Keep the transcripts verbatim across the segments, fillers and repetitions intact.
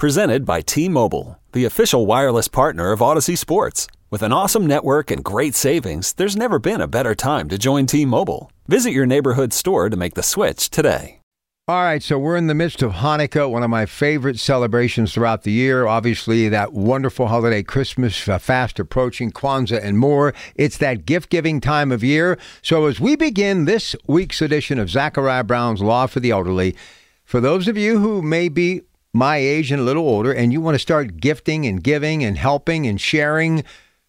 Presented by T-Mobile, the official wireless partner of Odyssey Sports. With an awesome network and great savings, there's never been a better time to join T-Mobile. Visit your neighborhood store to make the switch today. All right, so we're in the midst of Hanukkah, one of my favorite celebrations throughout the year. Obviously, that wonderful holiday, Christmas uh, fast approaching, Kwanzaa and more. It's that gift-giving time of year. So as we begin this week's edition of Zachariah Brown's Law for the Elderly, for those of you who may be my age and a little older, and you want to start gifting and giving and helping and sharing,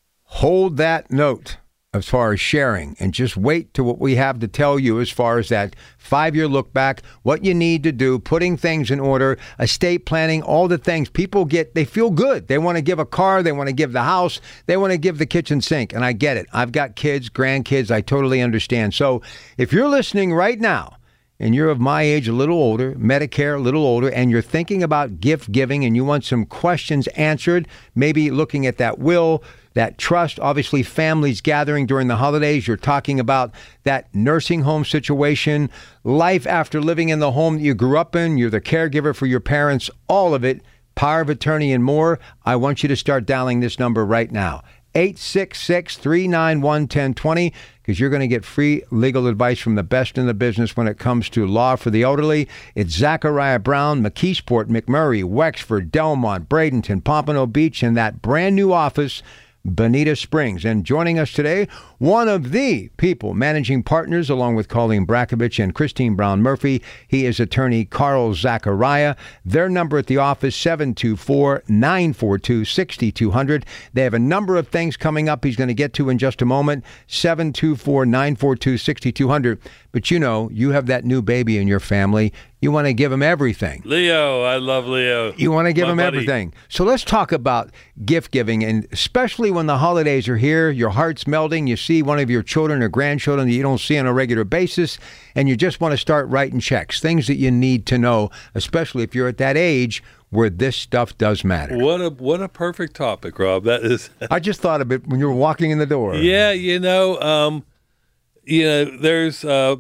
hold that note as far as sharing, and just wait to what we have to tell you as far as that five-year look back, what you need to do, putting things in order, estate planning, all the things people get. They feel good. They want to give a car. They want to give the house. They want to give the kitchen sink. And I get it. I've got kids, grandkids. I totally understand. So if you're listening right now, and you're of my age, a little older, Medicare, a little older, and you're thinking about gift giving and you want some questions answered, maybe looking at that will, that trust, obviously families gathering during the holidays, you're talking about that nursing home situation, life after living in the home that you grew up in, you're the caregiver for your parents, all of it, power of attorney and more, I want you to start dialing this number right now. eight six six, three nine one, one zero two zero, because you're going to get free legal advice from the best in the business when it comes to law for the elderly. It's Zachariah Brown, McKeesport, McMurray, Wexford, Delmont, Bradenton, Pompano Beach, and that brand new office, Bonita Springs. And joining us today, one of the people managing partners, along with Colleen Brakovich and Christine Brown Murphy. He is attorney Carl Zachariah. Their number at the office, seven two four, nine four two, six two zero zero. They have a number of things coming up he's going to get to in just a moment, seven two four, nine four two, six two zero zero. But you know, you have that new baby in your family. You want to give him everything. Leo, I love Leo. You want to give My him buddy. everything. So let's talk about gift giving, and especially when the holidays are here, your heart's melting, you see one of your children or grandchildren that you don't see on a regular basis, and you just want to start writing checks, things that you need to know, especially if you're at that age where this stuff does matter. What a what a perfect topic, Rob. That is. I just thought of it when you were walking in the door. Yeah, you know, um, you know, there's uh,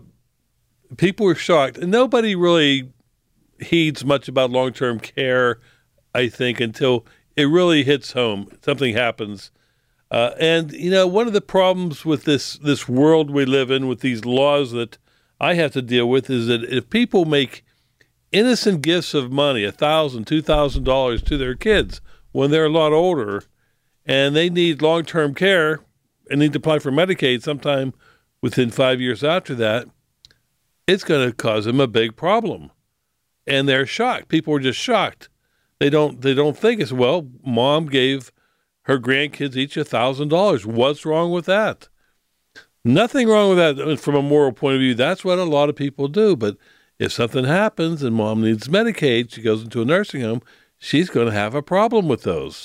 people are shocked, and nobody really heeds much about long-term care, I think, until it really hits home. Something happens. Uh, and, you know, one of the problems with this, this world we live in, with these laws that I have to deal with, is that if people make innocent gifts of money, one thousand dollars, two thousand dollars to their kids when they're a lot older, and they need long-term care and need to apply for Medicaid sometime within five years after that, it's going to cause them a big problem. And they're shocked. People are just shocked. They don't they don't think it's, well, mom gave her grandkids each one thousand dollars. What's wrong with that? Nothing wrong with that from a moral point of view. That's what a lot of people do. But if something happens and mom needs Medicaid, she goes into a nursing home, she's going to have a problem with those.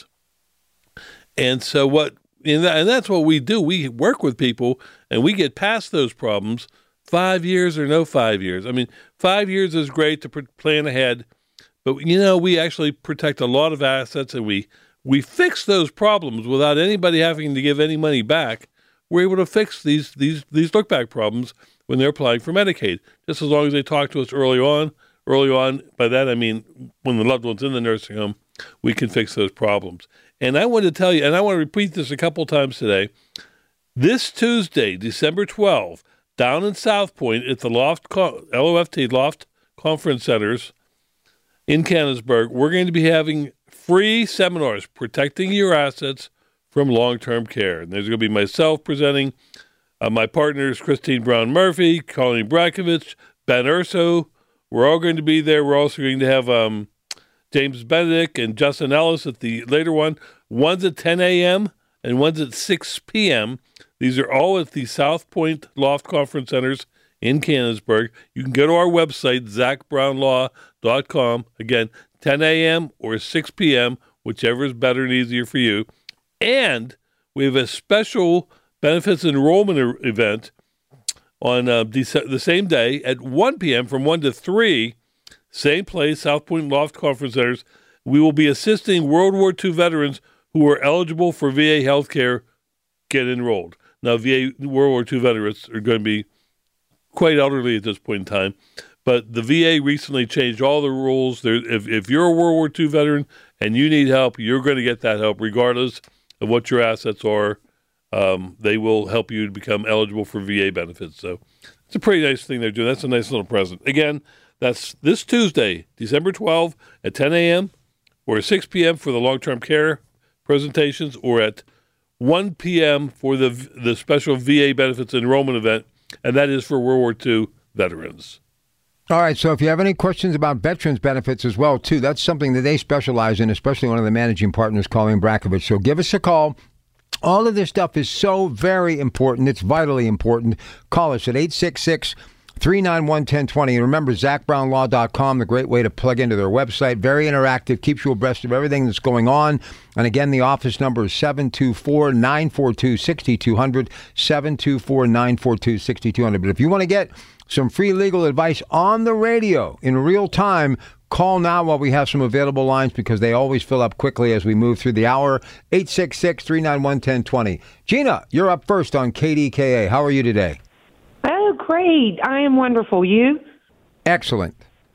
And so what, and that's what we do. We work with people and we get past those problems. Five years or no five years. I mean, five years is great to plan ahead, but, you know, we actually protect a lot of assets, and we, we fix those problems without anybody having to give any money back. We're able to fix these these these look-back problems when they're applying for Medicaid, just as long as they talk to us early on. Early on, by that I mean when the loved one's in the nursing home, we can fix those problems. And I want to tell you, and I want to repeat this a couple times today, this Tuesday, December twelfth, down in South Point at the Loft, L O F T, Loft Conference Centers in Canonsburg, we're going to be having free seminars, Protecting Your Assets from Long-Term Care. And there's going to be myself presenting, uh, my partners, Christine Brown Murphy, Colleen Brakovich, Ben Urso. We're all going to be there. We're also going to have um, James Benedict and Justin Ellis at the later one. One's at ten a.m. and one's at six p.m. These are all at the South Point Loft Conference Centers in Canonsburg. You can go to our website, zach brown law dot com. Again, ten a.m. or six p.m., whichever is better and easier for you. And we have a special benefits enrollment event on uh, Dece- the same day at one p.m. from one to three, same place, South Point Loft Conference Centers. We will be assisting World War Two veterans who are eligible for V A health care get enrolled. Now, V A World War Two veterans are going to be quite elderly at this point in time, But the V A recently changed all the rules. There, if, if you're a World War Two veteran and you need help, you're going to get that help regardless of what your assets are. Um, they will help you to become eligible for V A benefits. So it's a pretty nice thing they're doing. That's a nice little present. Again, that's this Tuesday, December twelfth at ten a.m. or six p.m. for the long-term care presentations, or at one p.m. for the the special V A benefits enrollment event, and that is for World War Two veterans. All right, so if you have any questions about veterans benefits as well, too, that's something that they specialize in, especially one of the managing partners, Colleen Brakovich. So give us a call. All of this stuff is so very important. It's vitally important. Call us at eight six six, three nine one, one zero two zero. And remember, Zach Brown Law dot com, the great way to plug into their website. Very interactive, keeps you abreast of everything that's going on. And again, the office number is seven two four, nine four two, six two zero zero, seven two four, nine four two, six two zero zero. But if you want to get some free legal advice on the radio in real time, call now while we have some available lines, because they always fill up quickly as we move through the hour. eight six six, three nine one, one zero two zero. Gina, you're up first on K D K A. How are you today? Oh, great. I am wonderful. You? Excellent.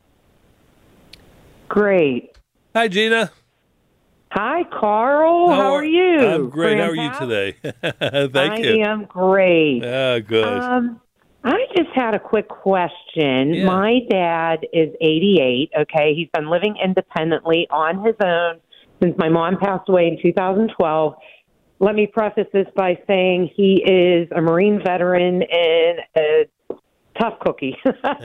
Great. Hi, Gina. Hi, Carl. How, How are you? I'm great. Grandpa? How are you today? Thank I you. I am great. Yeah, good. Um, I just had a quick question. Yeah. My dad is eighty-eight, okay? He's been living independently on his own since my mom passed away in two thousand twelve. Let me preface this by saying he is a Marine veteran and a tough cookie.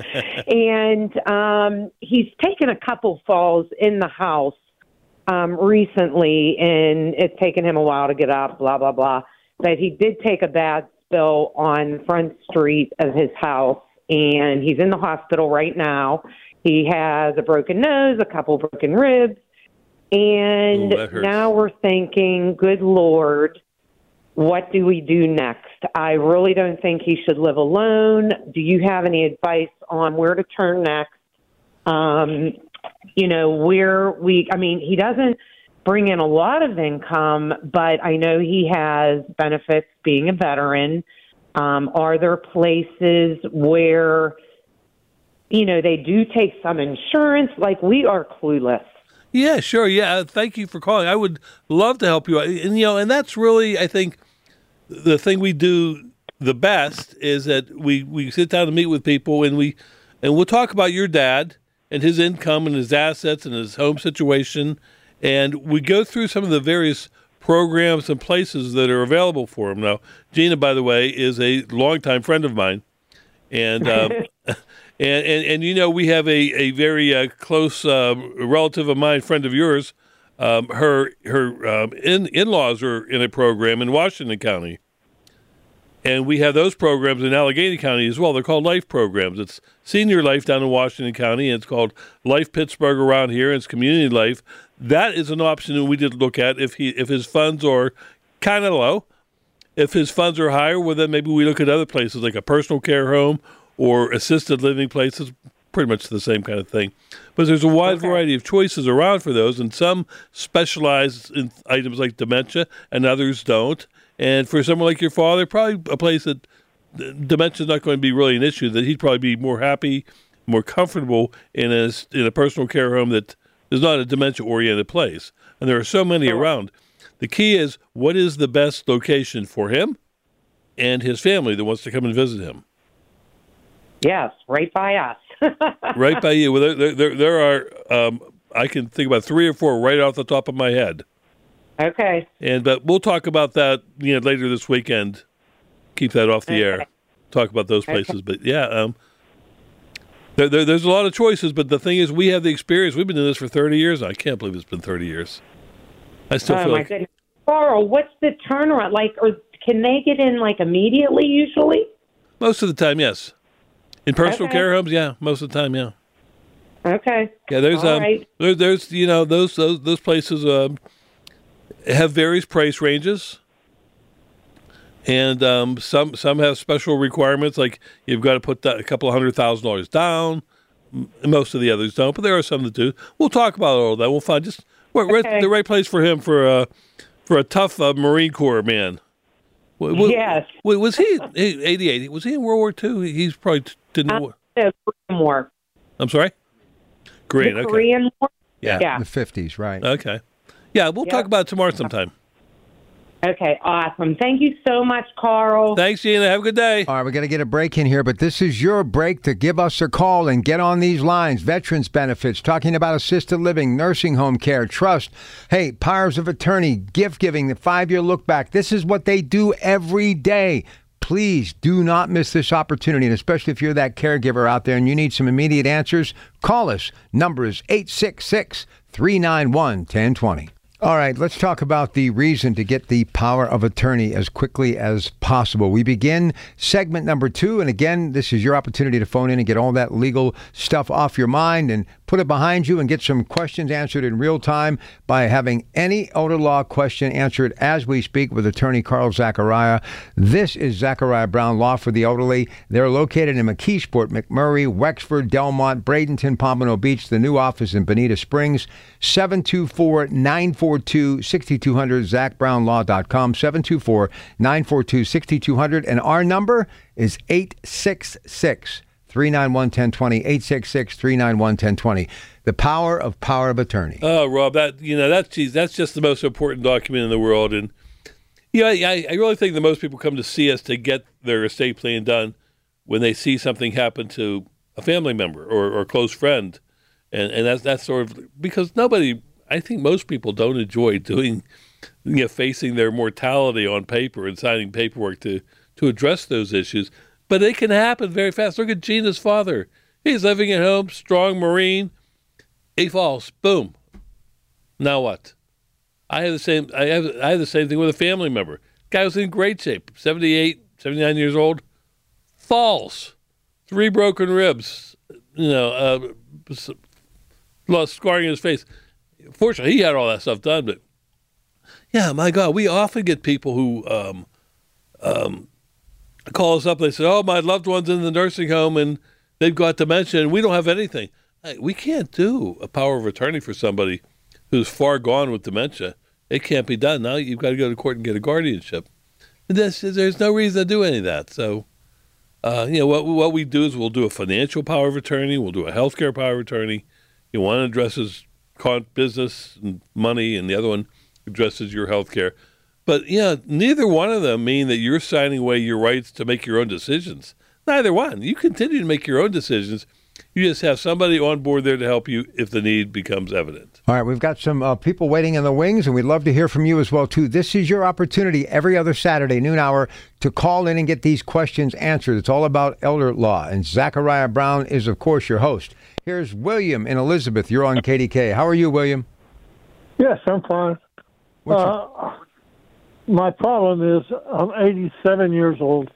And um, he's taken a couple falls in the house um, recently, and it's taken him a while to get up, blah, blah, blah. But he did take a bad spill on Front Street of his house, and he's in the hospital right now. He has a broken nose, a couple broken ribs, and Ooh, now we're thinking, good Lord, what do we do next? I really don't think he should live alone. Do you have any advice on where to turn next? Um, you know, where we, I mean, he doesn't bring in a lot of income, but I know he has benefits being a veteran. Um, are there places where, you know, they do take some insurance? Like, we are clueless. Yeah, sure. Yeah, thank you for calling. I would love to help you out. And, you know, and that's really, I think, the thing we do the best is that we, we sit down and meet with people, and we and we'll talk about your dad and his income and his assets and his home situation. And we go through some of the various programs and places that are available for him. Now, Gina, by the way, is a longtime friend of mine. And, um, and, and, and, you know, we have a, a very uh, close uh, relative of mine, friend of yours. Um, her her um, in, in-laws are in a program in Washington County. And we have those programs in Allegheny County as well. They're called Life programs. It's Senior Life down in Washington County, and it's called Life Pittsburgh around here, and it's Community Life. That is an option that we did look at if he if his funds are kind of low. If his funds are higher, well, then maybe we look at other places like a personal care home or assisted living places, pretty much the same kind of thing. But there's a wide okay. variety of choices around for those, and some specialize in items like dementia and others don't. And for someone like your father, probably a place that dementia is not going to be really an issue, that he'd probably be more happy, more comfortable in a, in a personal care home that is not a dementia-oriented place. And there are so many around. The key is, what is the best location for him and his family that wants to come and visit him? Yes, right by us. Right by you. Well, there, there, there are, um, I can think about three or four right off the top of my head. Okay. And but we'll talk about that, you know, later this weekend. Keep that off the okay. air. Talk about those places. Okay. But yeah, um, there, there, there's a lot of choices. But the thing is, we have the experience. We've been doing this for thirty years. I can't believe it's been thirty years. I still oh, feel my like. Goodness. Carl, what's the turnaround like? Or can they get in like immediately? Usually. Most of the time, yes. In personal okay. care homes, yeah. Most of the time, yeah. Okay. Yeah, there's All um, right. there, there's you know those those those places um. have various price ranges, and um, some some have special requirements, like you've got to put a couple of hundred thousand dollars down. Most of the others don't, but there are some that do. We'll talk about all that. We'll find just we're okay. at the right place for him for a for a tough uh, Marine Corps man. Was, yes. Was he eighty-eight? Was he in World War Two? He's probably didn't. Uh, War. I'm sorry? Green, the okay. Korean War? Yeah. Yeah. The fifties, right. Okay. Yeah, we'll Yep. talk about it tomorrow sometime. Okay, awesome. Thank you so much, Carl. Thanks, Gina. Have a good day. All right, we're going to get a break in here, but this is your break to give us a call and get on these lines. Veterans benefits, talking about assisted living, nursing home care, trust. Hey, powers of attorney, gift giving, the five-year look back. This is what they do every day. Please do not miss this opportunity, and especially if you're that caregiver out there and you need some immediate answers, call us. Number is eight six six, three nine one, one zero two zero. All right, let's talk about the reason to get the power of attorney as quickly as possible. We begin segment number two, and again, this is your opportunity to phone in and get all that legal stuff off your mind and put it behind you and get some questions answered in real time by having any elder law question answered as we speak with attorney Carl Zachariah. This is Zachariah Brown Law for the Elderly. They're located in McKeesport, McMurray, Wexford, Delmont, Bradenton, Pompano Beach, the new office in Bonita Springs, seven two four, nine four two, six two zero zero, zach brown law dot com, seven two four, nine four two, six two zero zero, and our number is eight six six, three nine one, one zero two zero, eight six six, three nine one, one zero two zero. The power of power of attorney. Oh, Rob, that you know that's geez, that's just the most important document in the world, and you know, I, I really think that most people come to see us to get their estate plan done when they see something happen to a family member or, or a close friend, and and that's that's sort of because nobody. I think most people don't enjoy doing, you know, facing their mortality on paper and signing paperwork to, to address those issues. But it can happen very fast. Look at Gina's father. He's living at home, strong Marine. He falls. Boom. Now what? I have the same. I have. I have the same thing with a family member. Guy was in great shape. seventy-eight, seventy-nine years old. Falls. Three broken ribs. You know, uh, lost scarring in his face. Fortunately, he had all that stuff done, but yeah, my God, we often get people who um, um, call us up. They say, "Oh, my loved one's in the nursing home and they've got dementia, and we don't have anything." We can't do a power of attorney for somebody who's far gone with dementia. It can't be done. Now you've got to go to court and get a guardianship. And this, there's no reason to do any of that. So, uh, you know, what what we do is we'll do a financial power of attorney. We'll do a healthcare power of attorney. You know, one addresses business and money, and the other one addresses your health care. But, yeah, neither one of them mean that you're signing away your rights to make your own decisions. Neither one. You continue to make your own decisions. You just have somebody on board there to help you if the need becomes evident. All right, we've got some uh, people waiting in the wings, and we'd love to hear from you as well, too. This is your opportunity every other Saturday, noon hour, to call in and get these questions answered. It's all about elder law, and Zachariah Brown is, of course, your host. Here's William in Elizabeth. You're on K D K. How are you, William? Yes, I'm fine. What's Uh, my problem is I'm eighty-seven years old.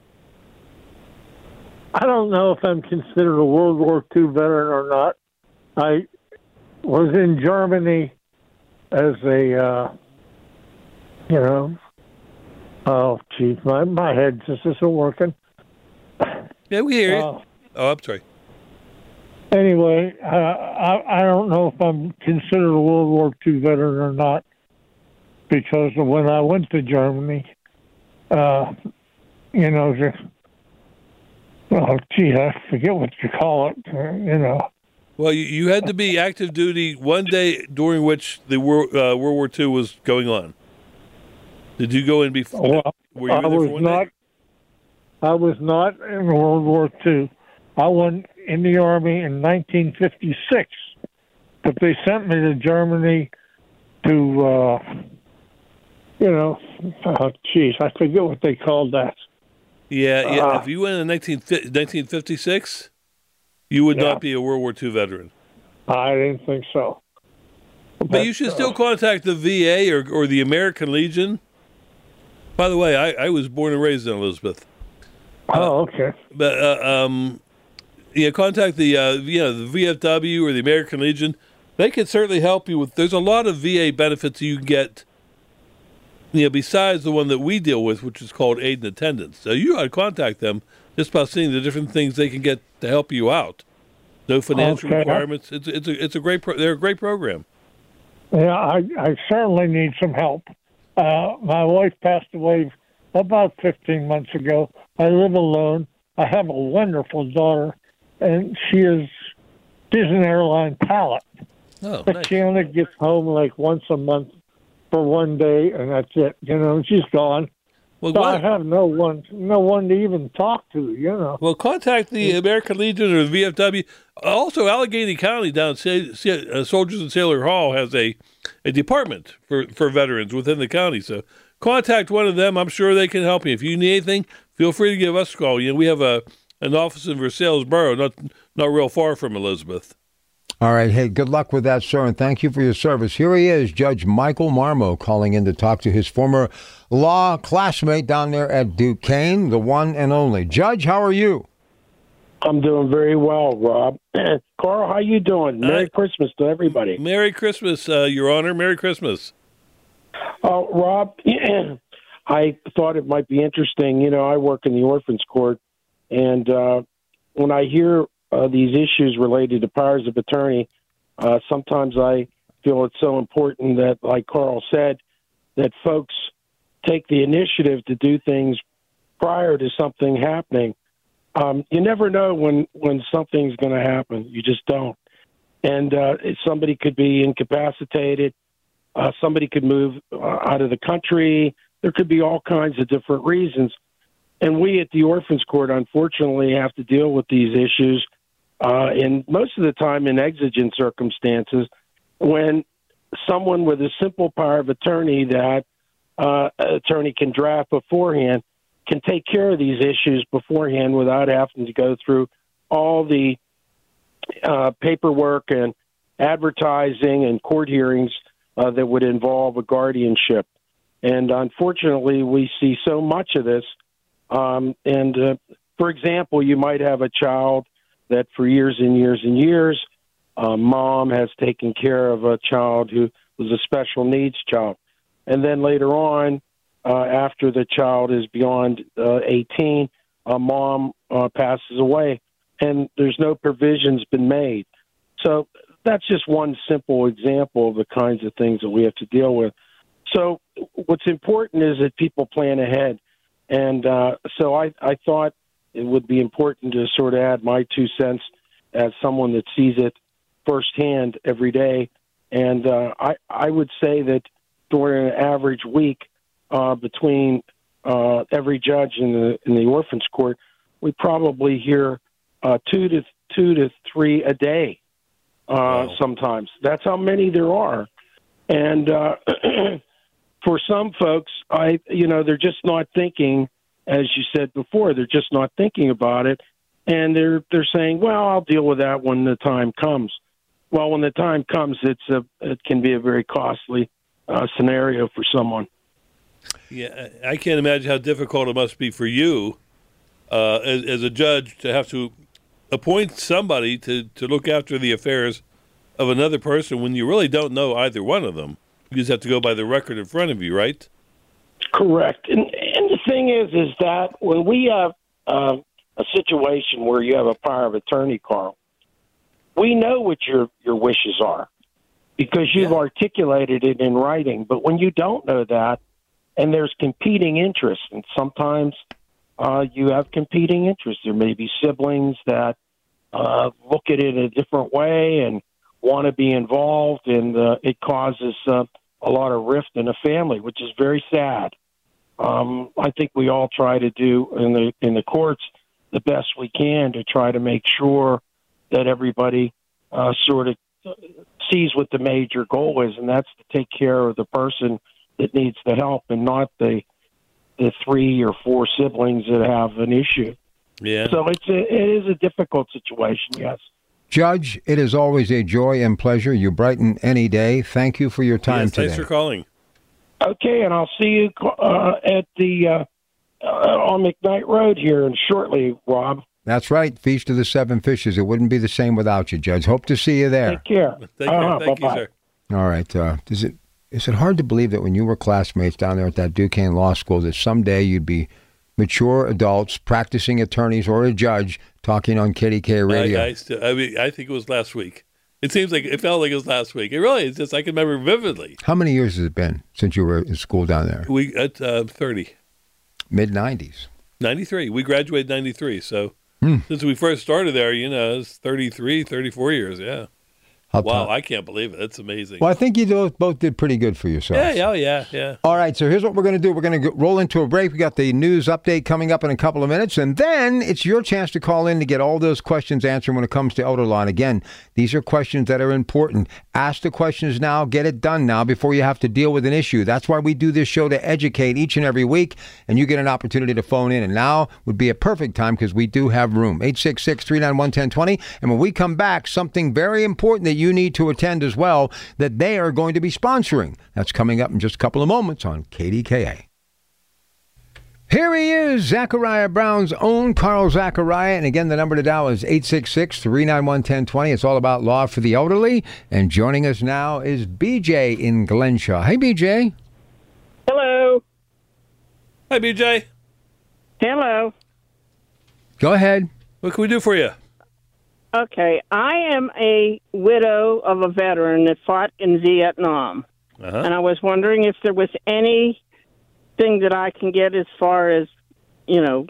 I don't know if I'm considered a World War Two veteran or not. I was in Germany as a, uh, you know, oh, geez, my, my head just isn't working. Yeah, we hear you. Uh, oh, I'm sorry. Anyway, uh, I, I don't know if I'm considered a World War Two veteran or not, because when I went to Germany, uh, you know, just, oh, gee, I forget what you call it, uh, you know. Well, you, you had to be active duty one day during which the World, uh, World War Two was going on. Did you go in before? Well, Were you I in there was for one not. day? I was not in World War Two. I went in the Army in nineteen fifty-six, but they sent me to Germany to, uh, you know, oh, geez, I forget what they called that. Yeah, yeah. Uh, if you went in nineteen fifty-six, you would Yeah. not be a World War Two veteran. I didn't think so. But, But, you should uh, still contact the V A or, or the American Legion. By the way, I, I was born and raised in Elizabeth. Oh, okay. But uh, um, yeah, contact the uh, you know the V F W or the American Legion. They can certainly help you with. There's a lot of V A benefits you can get. You know, besides the one that we deal with, which is called aid and attendance. So you ought to contact them just by seeing the different things they can get to help you out. No financial Okay. requirements. It's it's a it's a great pro- they're a great program. Yeah, I, I certainly need some help. Uh, my wife passed away about fifteen months ago. I live alone. I have a wonderful daughter, and she is she's an airline pilot. Oh, But nice. she only gets home like once a month for one day, and that's it. You know, and she's gone. Well, So I what- have no one, no one to even talk to. You know. Well, contact the American Legion or the V F W. Also, Allegheny County down Sa- Sa- uh, Soldiers and Sailor Hall has a, a department for, for veterans within the county. So contact one of them. I'm sure they can help you. If you need anything, feel free to give us a call. You know, we have a an office in Versailles Borough, not not real far from Elizabeth. All right. Hey, good luck with that, sir, and thank you for your service. Here he is, Judge Michael Marmo, calling in to talk to his former law classmate down there at Duquesne, the one and only. Judge, how are you? I'm doing very well, Rob. Carl, how you doing? Merry Uh, Christmas to everybody. Merry Christmas, uh, Your Honor. Merry Christmas. Uh, Rob, I thought it might be interesting. You know, I work in the Orphans Court, and uh, when I hear uh, these issues related to powers of attorney, uh, sometimes I feel it's so important that, like Carl said, that folks take the initiative to do things prior to something happening. Um, you never know when, when something's going to happen. You just don't. And uh, somebody could be incapacitated. Uh, somebody could move uh, out of the country. There could be all kinds of different reasons. And we at the Orphans Court, unfortunately, have to deal with these issues, uh, and most of the time in exigent circumstances, when someone with a simple power of attorney that uh, an attorney can draft beforehand can take care of these issues beforehand without having to go through all the uh, paperwork and advertising and court hearings uh, that would involve a guardianship. And unfortunately, we see so much of this. Um, and, uh, for example, you might have a child that for years and years and years, uh, mom has taken care of a child who was a special needs child. And then later on, uh, after the child is beyond uh, eighteen, a mom uh, passes away, and there's no provisions been made. So that's just one simple example of the kinds of things that we have to deal with. So what's important is that people plan ahead. And uh, so I, I thought it would be important to sort of add my two cents as someone that sees it firsthand every day. And uh, I, I would say that during an average week uh, between uh, every judge in the in the Orphans Court, we probably hear uh, two to two to three a day. Uh, Wow. Sometimes that's how many there are, and uh, for some folks, I you know they're just not thinking, as you said before, they're just not thinking about it, and they're they're saying, well, I'll deal with that when the time comes. Well, when the time comes, it's a it can be a very costly uh, scenario for someone. Yeah, I can't imagine how difficult it must be for you uh, as, as a judge to have to appoint somebody to, to look after the affairs of another person when you really don't know either one of them. You just have to go by the record in front of you, right? Correct. And, and the thing is, is that when we have uh, a situation where you have a power of attorney, Carl, we know what your, your wishes are because you've Yeah. articulated it in writing. But when you don't know that, and there's competing interests, and sometimes uh, you have competing interests. There may be siblings that uh, look at it a different way and want to be involved, and uh, it causes uh, a lot of rift in a family, which is very sad. Um, I think we all try to do in the in the courts the best we can to try to make sure that everybody uh, sort of sees what the major goal is, and that's to take care of the person that needs the help and not the the three or four siblings that have an issue. Yeah. So it's a, it is a difficult situation, yes. Judge, it is always a joy and pleasure. You brighten any day. Thank you for your time yes, today. thanks for calling. Okay, and I'll see you uh, at the uh, uh, on McKnight Road here and shortly, Rob. That's right. Feast of the Seven Fishes. It wouldn't be the same without you, Judge. Hope to see you there. Take care. Thank, Uh-huh, you, thank you, bye-bye. sir. All right. Uh, is it is it hard to believe that when you were classmates down there at that Duquesne Law School that someday you'd be mature adults, practicing attorneys, or a judge talking on K D K radio? I, I, still, I mean, I think it was last week. It seems like it felt like it was last week. It really is just I can remember vividly. How many years has it been since you were in school down there? We at uh, thirty. Mid nineties. ninety-three. We graduated ninety-three, so Hmm. Since we first started there, you know, it's thirty-three, thirty-four years, yeah. Up wow, top. I can't believe it. That's amazing. Well, I think you both both did pretty good for yourselves. Yeah, yeah, yeah, yeah. All right, so here's what we're going to do. We're going to roll into a break. We got the news update coming up in a couple of minutes, and then it's your chance to call in to get all those questions answered when it comes to elder law. And again, these are questions that are important. Ask the questions now, get it done now before you have to deal with an issue. That's why we do this show, to educate each and every week, and you get an opportunity to phone in. And now would be a perfect time because we do have room. eight six six, three nine one, one zero two zero. And when we come back, something very important that you need to attend as well, that they are going to be sponsoring. That's coming up in just a couple of moments on K D K A. Here he is, Zachariah Brown's own Carl Zachariah. And again, the number to dial is eight six six, three nine one, one zero two zero. It's all about law for the elderly. And joining us now is B J in Glenshaw. Hey, B J. Hello. Hi, B J. Hello. Go ahead. What can we do for you? Okay, I am a widow of a veteran that fought in Vietnam. Uh-huh. And I was wondering if there was anything that I can get as far as, you know,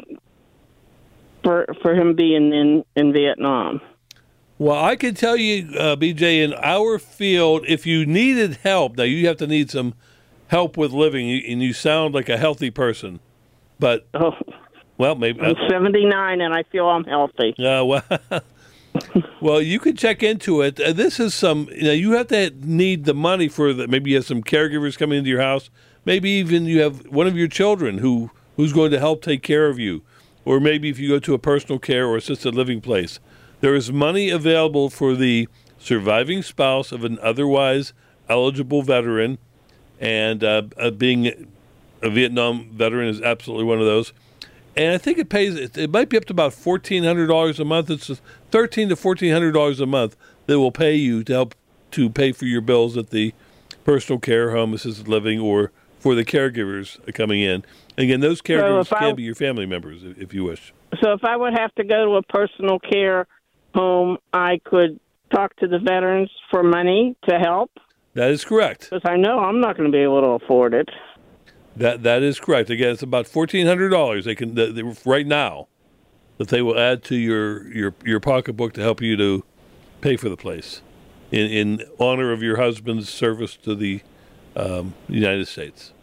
for for him being in, in Vietnam. Well, I can tell you, uh, B J, in our field, if you needed help, now you have to need some help with living, and you sound like a healthy person. But, oh, well, maybe. I'm seventy-nine and I feel I'm healthy. Uh, well, well, you can check into it. Uh, this is some, you know, you have to need the money for the, maybe you have some caregivers coming into your house. Maybe even you have one of your children who, who's going to help take care of you. Or maybe if you go to a personal care or assisted living place. There is money available for the surviving spouse of an otherwise eligible veteran. And uh, uh, being a Vietnam veteran is absolutely one of those. And I think it pays, it, it might be up to about fourteen hundred dollars a month. It's thirteen hundred to fourteen hundred dollars a month that will pay you to help to pay for your bills at the personal care, home, assisted living, or for the caregivers coming in. And again, those caregivers so can I, be your family members if, if you wish. So if I would have to go to a personal care home, I could talk to the veterans for money to help? That is correct. Because I know I'm not going to be able to afford it. That that is correct. Again, it's about fourteen hundred dollars. They can they, right now that they will add to your, your, your pocketbook to help you to pay for the place in in honor of your husband's service to the um, United States.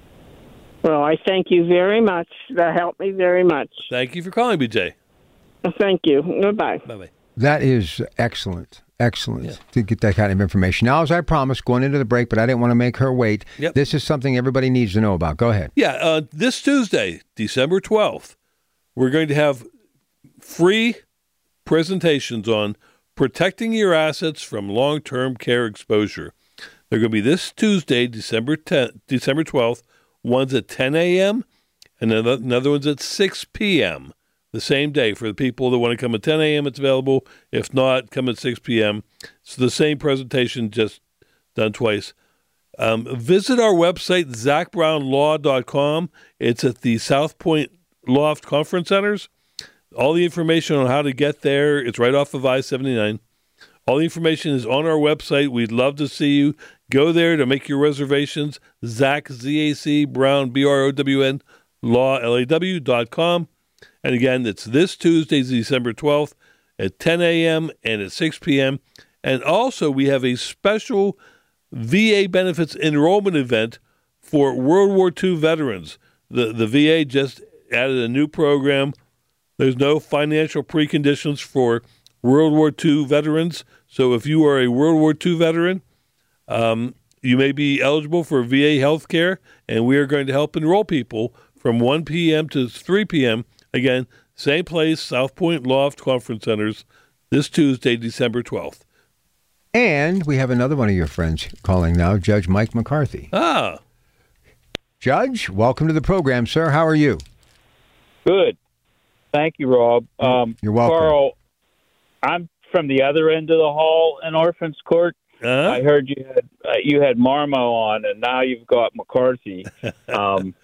Well, I thank you very much. That helped me very much. Thank you for calling, B J. Thank you. Goodbye. Bye bye. That is excellent. Excellent yeah. to get that kind of information. Now, as I promised, going into the break, but I didn't want to make her wait. Yep. This is something everybody needs to know about. Go ahead. Yeah, uh, this Tuesday, December twelfth, we're going to have free presentations on protecting your assets from long-term care exposure. They're going to be this Tuesday, December tenth, December twelfth. One's at ten a.m. and another, another one's at six p.m. the same day. For the people that want to come at ten a.m., it's available. If not, come at six p.m. It's the same presentation, just done twice. Um, visit our website, zach brown law dot com. It's at the South Point Loft Conference Centers. All the information on how to get there, it's right off of I seventy-nine. All the information is on our website. We'd love to see you. Go there to make your reservations. Zach, Z A C, Brown, B R O W N, law, L A W dot com. And again, it's this Tuesday, December twelfth at ten a.m. and at six p.m. And also, we have a special V A benefits enrollment event for World War Two veterans. The, the V A just added a new program. There's no financial preconditions for World War Two veterans. So if you are a World War Two veteran, um, you may be eligible for V A health care, and we are going to help enroll people from one p.m. to three p.m. Again, same place, South Point Loft Conference Centers, this Tuesday, December twelfth. And we have another one of your friends calling now, Judge Mike McCarthy. Ah. Judge, welcome to the program, sir. How are you? Good. Thank you, Rob. Um, You're welcome. Carl, I'm from the other end of the hall in Orphans Court. Uh-huh. I heard you had uh, you had Marmo on, and now you've got McCarthy. Um,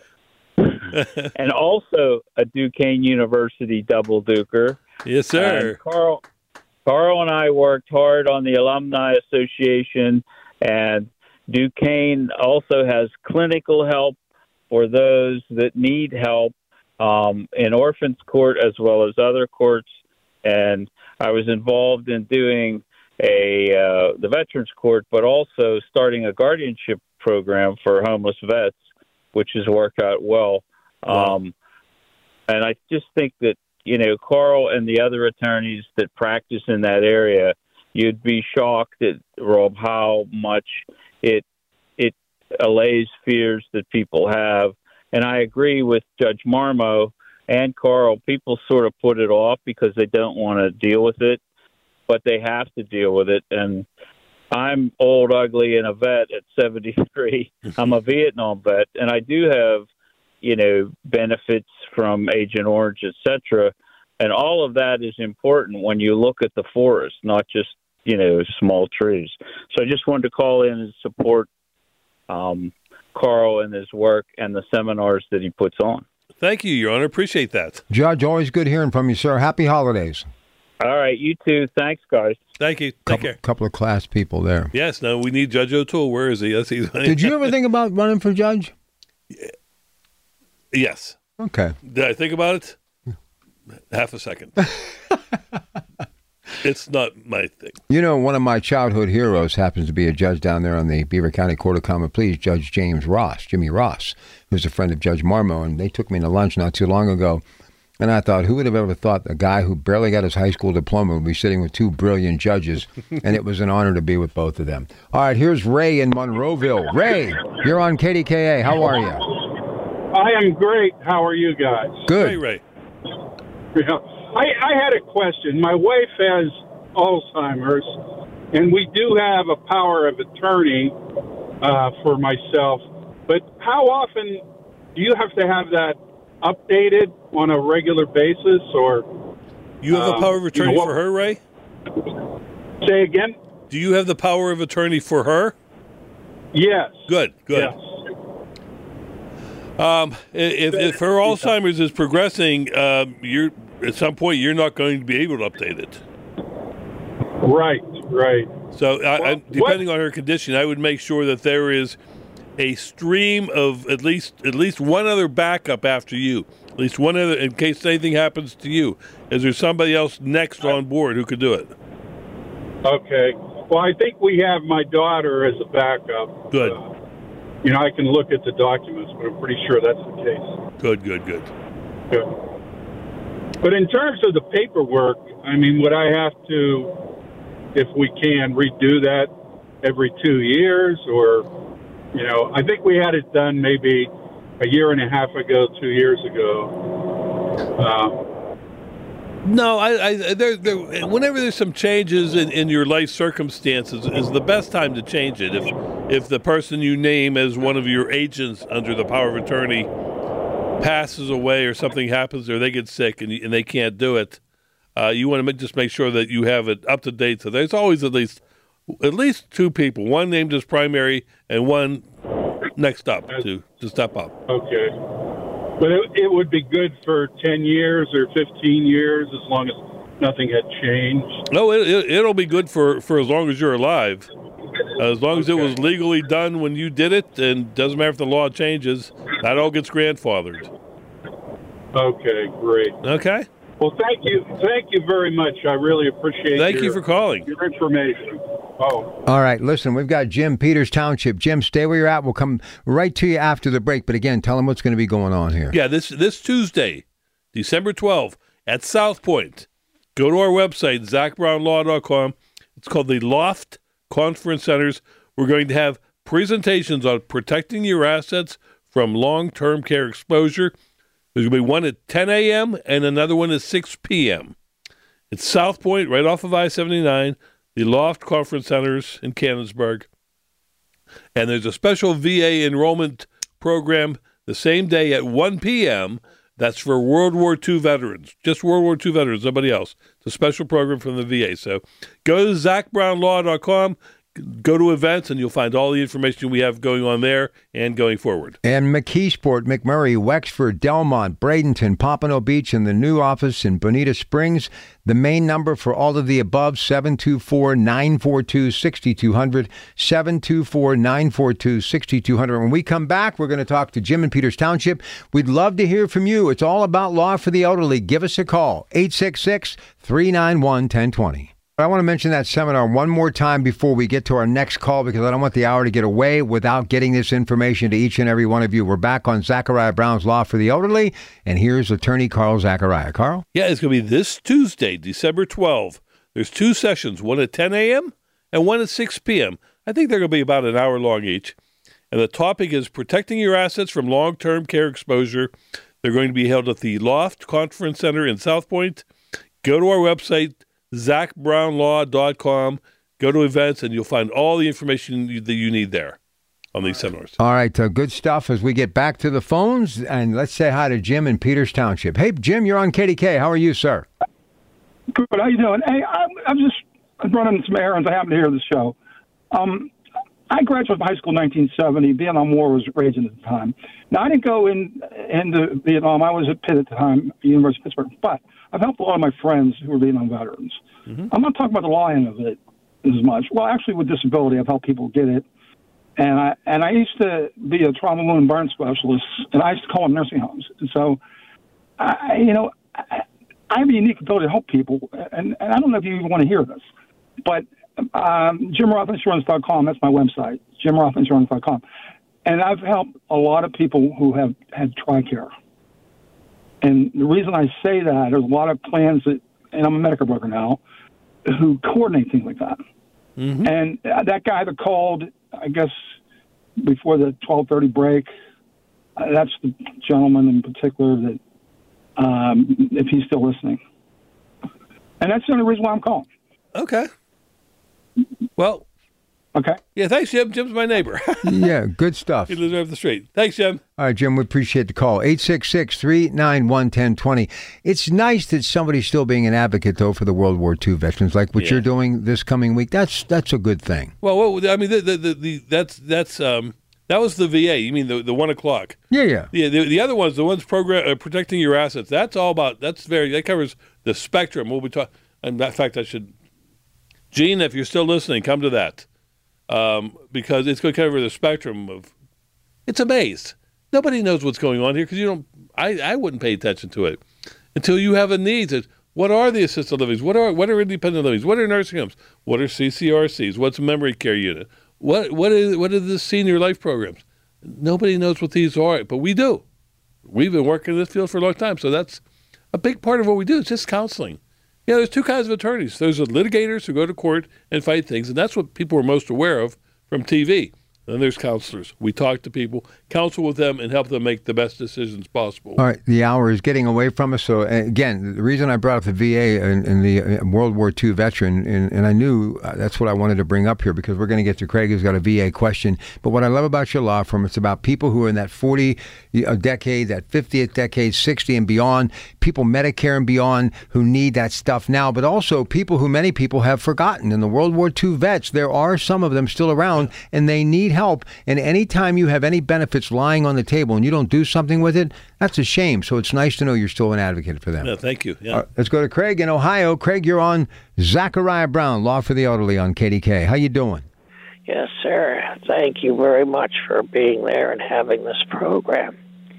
and also a Duquesne University double duker. Yes, sir. And Carl, Carl and I worked hard on the Alumni Association, and Duquesne also has clinical help for those that need help um, in Orphans Court as well as other courts. and I was involved in doing a uh, the Veterans Court, but also starting a guardianship program for homeless vets, which has worked out well. Wow. Um, and I just think that, you know, Carl and the other attorneys that practice in that area, you'd be shocked at, Rob, how much it it allays fears that people have. And I agree with Judge Marmo and Carl. People sort of put it off because they don't want to deal with it, but they have to deal with it. And I'm old, ugly, and a vet at seventy-three. I'm a Vietnam vet, and I do have, you know, benefits from Agent Orange, et cetera. And all of that is important when you look at the forest, not just, you know, small trees. So I just wanted to call in and support um, Carl and his work and the seminars that he puts on. Thank you, Your Honor. Appreciate that. Judge, always good hearing from you, sir. Happy holidays. All right, you too. Thanks, guys. Thank you. Take couple, care. Couple of class people there. Yes, no, we need Judge O'Toole. Where is he? Yes, he's Did you ever think about running for judge? Yes. Okay. Did I think about it? Half a second. It's not my thing. You know, one of my childhood heroes happens to be a judge down there on the Beaver County Court of Common Pleas, Judge James Ross, Jimmy Ross, who's a friend of Judge Marmo, and they took me to lunch not too long ago. And I thought, who would have ever thought a guy who barely got his high school diploma would be sitting with two brilliant judges? And it was an honor to be with both of them. All right, here's Ray in Monroeville. Ray, you're on K D K A. How are you? I am great. How are you guys? Good. Hey, Ray. Yeah. I, I had a question. My wife has Alzheimer's, and we do have a power of attorney uh, for myself. But how often do you have to have that updated on a regular basis, or You have um, the power of attorney you know, for her, Ray? Say again? Do you have the power of attorney for her? Yes. Good, good. Yes. Um, if, if her Alzheimer's is progressing, um, you're at some point you're not going to be able to update it. Right, right. So, I, I, Well, depending what- on her condition, I would make sure that there is a stream of at least at least one other backup after you, at least one other in case anything happens to you. Is there somebody else next on board who could do it? Okay. Well, I think we have my daughter as a backup. Good. Uh, you know, I can look at the documents, but I'm pretty sure that's the case. Good, good, good. Good. But in terms of the paperwork, I mean, would I have to, if we can, redo that every two years? Or, you know, I think we had it done maybe a year and a half ago, two years ago. Um, No, I, I there, there, whenever there's some changes in, in your life circumstances, is the best time to change it. If if the person you name as one of your agents under the power of attorney passes away or something happens or they get sick and, you, and they can't do it, uh, you want to just make sure that you have it up to date. So there's always at least at least two people, one named as primary and one next up to, to step up. okay. But it, it would be good for ten years or fifteen years as long as nothing had changed. No, it, it, it'll be good for, for as long as you're alive. As long as it Okay. was legally done when you did it, and doesn't matter if the law changes, that all gets grandfathered. Okay, great. Okay? Well, thank you. Thank you very much. I really appreciate Thank your, you for calling. your information. Oh. All right, listen, we've got Jim, Peters Township. Jim, stay where you're at. We'll come right to you after the break. But again, tell them what's going to be going on here. Yeah, this this Tuesday, December twelfth, at South Point. Go to our website, zach brown law dot com. It's called the Loft Conference Centers. We're going to have presentations on protecting your assets from long-term care exposure. There's going to be one at ten a.m. and another one at six p.m. It's South Point, right off of I seventy-nine, the Loft Conference Centers in Canonsburg. And there's a special V A enrollment program the same day at one p.m. That's for World War Two veterans, just World War Two veterans, nobody else. It's a special program from the V A. So go to zach brown law dot com, go to events, and you'll find all the information we have going on there and going forward. And McKeesport, McMurray, Wexford, Delmont, Bradenton, Pompano Beach, and the new office in Bonita Springs. The main number for all of the above, seven two four, nine four two, six two zero zero, seven two four, nine four two, six two zero zero. When we come back, we're going to talk to Jim in Peters Township. We'd love to hear from you. It's all about law for the elderly. Give us a call, eight six six, three nine one, one zero two zero. I want to mention that seminar one more time before we get to our next call, because I don't want the hour to get away without getting this information to each and every one of you. We're back on Zachariah Brown's Law for the Elderly, and here's attorney Carl Zachariah. Carl? Yeah, it's going to be this Tuesday, December twelfth. There's two sessions, one at ten a.m. and one at six p.m. I think they're going to be about an hour long each. And the topic is protecting your assets from long-term care exposure. They're going to be held at the Loft Conference Center in South Point. Go to our website, zach brown law dot com. Go to events, and you'll find all the information that you need there on these seminars. All right, uh, good stuff as we get back to the phones. And let's say hi to Jim in Peters Township. Hey, Jim, you're on K D K. How are you, sir? Good. How you doing? Hey, I'm, I'm just running some errands. I happen to hear the show. Um, I graduated from high school in nineteen seventy. Vietnam War was raging at the time. Now, I didn't go in into Vietnam. I was at Pitt at the time, University of Pittsburgh. But I've helped a lot of my friends who are Vietnam veterans. Mm-hmm. I'm not talking about the law end of it as much. Well, actually, with disability, I've helped people get it. And I and I used to be a trauma, wound, and burn specialist, and I used to call them nursing homes. And so, I, you know, I, I have a unique ability to help people, and, and I don't know if you even want to hear this, but um, jim roth insurance dot com, that's my website, jim roth insurance dot com. And I've helped a lot of people who have had TRICARE. And the reason I say that, there's a lot of plans that, and I'm a medical broker now, who coordinate things like that. Mm-hmm. And that guy that called, I guess, before the twelve thirty break, uh, that's the gentleman in particular that, um, if he's still listening. And that's the only reason why I'm calling. Okay. Well. Okay. Yeah, thanks, Jim. Jim's my neighbor. Yeah, good stuff. He lives right up the street. Thanks, Jim. All right, Jim, we appreciate the call. eight six six, three nine one, one zero two zero. It's nice that somebody's still being an advocate, though, for the World War Two veterans, like what yeah. you're doing this coming week. That's that's a good thing. Well, well I mean, the, the, the, the, that's that's um, that was the V A. You mean the the one o'clock? Yeah, yeah. Yeah. The, the other ones, the ones program uh, protecting your assets. That's all about. That's very. That covers the spectrum. We'll be talking. In fact, I should. Gene, if you're still listening, come to that. Um, because it's going to cover the spectrum of, it's a maze. Nobody knows what's going on here because you don't, I, I wouldn't pay attention to it until you have a need. To, what are the assisted livings? What are what are independent livings? What are nursing homes? What are C C R Cs? What's a memory care unit? What what is what are the senior life programs? Nobody knows what these are, but we do. We've been working in this field for a long time, so that's a big part of what we do. It's just counseling. Yeah, there's two kinds of attorneys. There's the litigators who go to court and fight things, and that's what people are most aware of from T V. Then there's counselors. We talk to people, counsel with them, and help them make the best decisions possible. All right, the hour is getting away from us. So, again, the reason I brought up the V A and, and the World War Two veteran, and, and I knew that's what I wanted to bring up here because we're going to get to Craig, who's got a V A question. But what I love about your law firm, it's about people who are in that fortieth decade, that fiftieth decade, sixty and beyond, people Medicare and beyond who need that stuff now, but also people who many people have forgotten. In the World War Two vets, there are some of them still around, and they need help. help. And anytime you have any benefits lying on the table and you don't do something with it, that's a shame. So it's nice to know you're still an advocate for them. Yeah, thank you. Yeah. Right, let's go to Craig in Ohio. Craig, you're on Zachariah Brown, Law for the Elderly on K D K. How you doing? Yes, sir. Thank you very much for being there and having this program.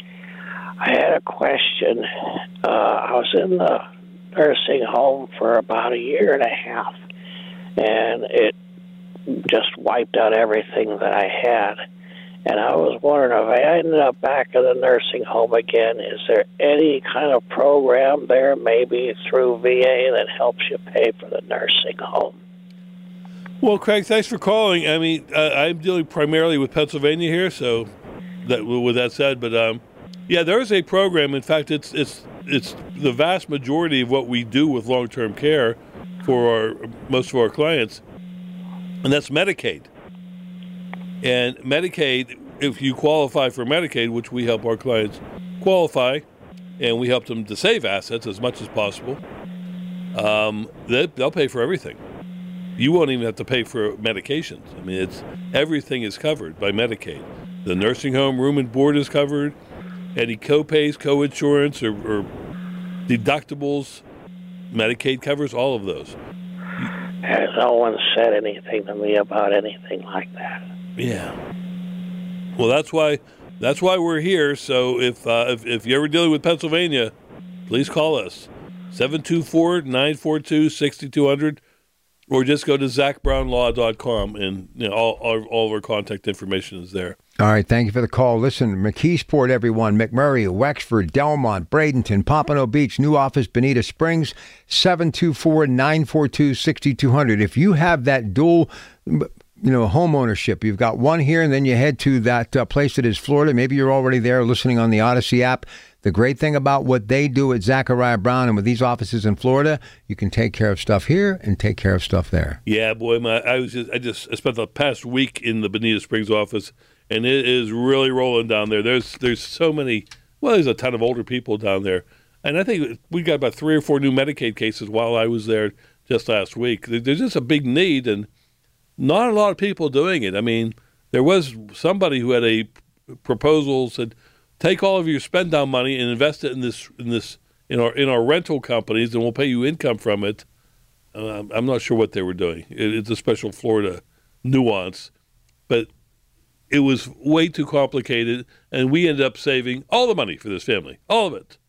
I had a question. Uh, I was in the nursing home for about a year and a half, and it just wiped out everything that I had. And I was wondering if I ended up back in the nursing home again, is there any kind of program there, maybe through V A, that helps you pay for the nursing home? Well, Craig, thanks for calling. I mean, uh, I'm dealing primarily with Pennsylvania here, so that, with that said, but um, yeah, there is a program. In fact, it's it's it's the vast majority of what we do with long-term care for our most of our clients, and that's Medicaid. And Medicaid, if you qualify for Medicaid, which we help our clients qualify, and we help them to save assets as much as possible, um, they, they'll pay for everything. you won't even have to pay for medications. I mean, it's everything is covered by Medicaid. The nursing home room and board is covered. Any co-pays, co-insurance, or, or deductibles, Medicaid covers all of those. Has no one said anything to me about anything like that? Yeah. Well, that's why that's why we're here. So if uh, if, if you're ever dealing with Pennsylvania, please call us, seven two four, nine four two, six two zero zero, or just go to zach brown law dot com, and you know, all, all, all of our contact information is there. All right, thank you for the call. Listen, McKeesport, everyone, McMurray, Wexford, Delmont, Bradenton, Pompano Beach, new office, Bonita Springs, seven two four, nine four two, six two zero zero. If you have that dual, you know, home ownership, you've got one here and then you head to that uh, place that is Florida. Maybe you're already there listening on the Odyssey app. The great thing about what they do at Zachariah Brown and with these offices in Florida, you can take care of stuff here and take care of stuff there. Yeah, boy, my I was just I just I spent the past week in the Bonita Springs office, and it is really rolling down there. There's there's so many. Well, there's a ton of older people down there, and I think we got about three or four new Medicaid cases while I was there just last week. There's just a big need, and not a lot of people doing it. I mean, there was somebody who had a proposal said, take all of your spend down money and invest it in this in this in our in our rental companies, and we'll pay you income from it. Uh, I'm not sure what they were doing. It, it's a special Florida nuance, but it was way too complicated, and we ended up saving all the money for this family, all of it.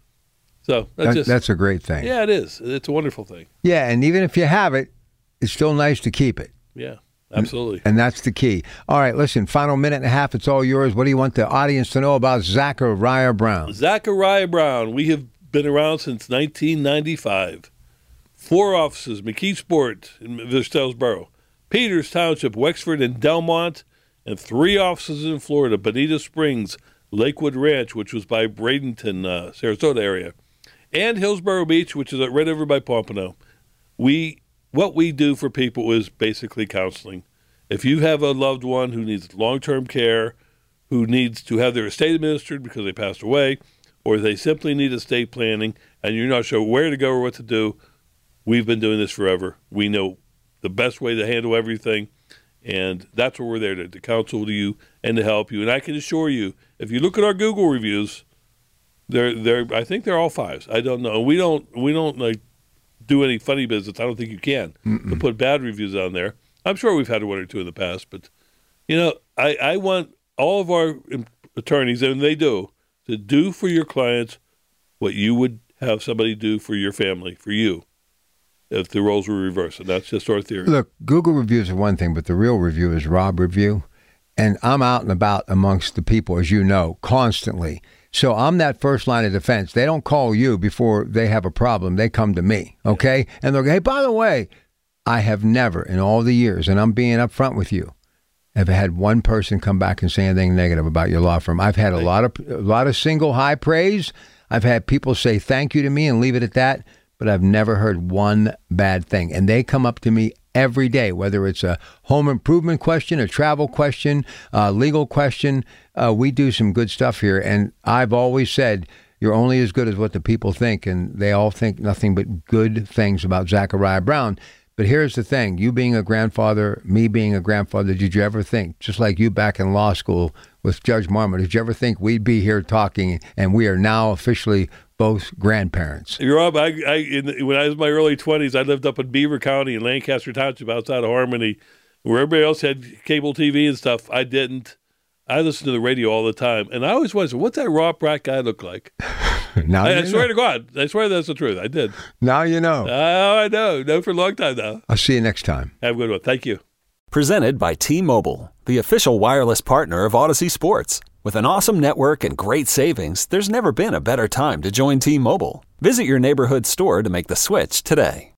So that's, that, just, that's a great thing. Yeah, it is. It's a wonderful thing. Yeah, and even if you have it, it's still nice to keep it. Yeah. Absolutely. And that's the key. All right, listen, final minute and a half. It's all yours. What do you want the audience to know about Zachariah Brown? Zachariah Brown. We have been around since nineteen ninety-five. Four offices, McKeesport in Vistelsboro, Peters Township, Wexford, and Delmont, and three offices in Florida, Bonita Springs, Lakewood Ranch, which was by Bradenton, uh, Sarasota area, and Hillsborough Beach, which is right over by Pompano. We... What we do for people is basically counseling. If you have a loved one who needs long-term care, who needs to have their estate administered because they passed away, or they simply need estate planning, and you're not sure where to go or what to do, we've been doing this forever. We know the best way to handle everything, and that's what we're there to, to counsel you and to help you. And I can assure you, if you look at our Google reviews, they're they're I think they're all fives. I don't know. We don't we don't like. do any funny business. I don't think you can to put bad reviews on there. I'm sure we've had one or two in the past, but you know, I, I want all of our attorneys, and they do, to do for your clients what you would have somebody do for your family, for you, if the roles were reversed. And that's just our theory. Look, Google reviews are one thing, but the real review is Rob Review. And I'm out and about amongst the people, as you know, constantly. So I'm that first line of defense. They don't call you before they have a problem. They come to me, okay? And they'll go, hey, by the way, I have never in all the years, and I'm being upfront with you, have had one person come back and say anything negative about your law firm. I've had a lot of a lot of single high praise. I've had people say thank you to me and leave it at that, but I've never heard one bad thing. And they come up to me every day, whether it's a home improvement question, a travel question, a legal question. Uh, we do some good stuff here. And I've always said, you're only as good as what the people think. And they all think nothing but good things about Zachariah Brown. But here's the thing. You being a grandfather, me being a grandfather, did you ever think, just like you back in law school with Judge Marmot, did you ever think we'd be here talking and we are now officially both grandparents? Rob, I, I in, when I was in my early twenties, I lived up in Beaver County in Lancaster Township outside of Harmony, where everybody else had cable T V and stuff. I didn't. I listened to the radio all the time, and I always wondered, what's that Rob Pratt guy look like? now I, you I swear know. to God. I swear that's the truth. I did. Now you know. Oh, I know. Know for a long time now. I'll see you next time. Have a good one. Thank you. Presented by T-Mobile, the official wireless partner of Odyssey Sports. With an awesome network and great savings, there's never been a better time to join T-Mobile. Visit your neighborhood store to make the switch today.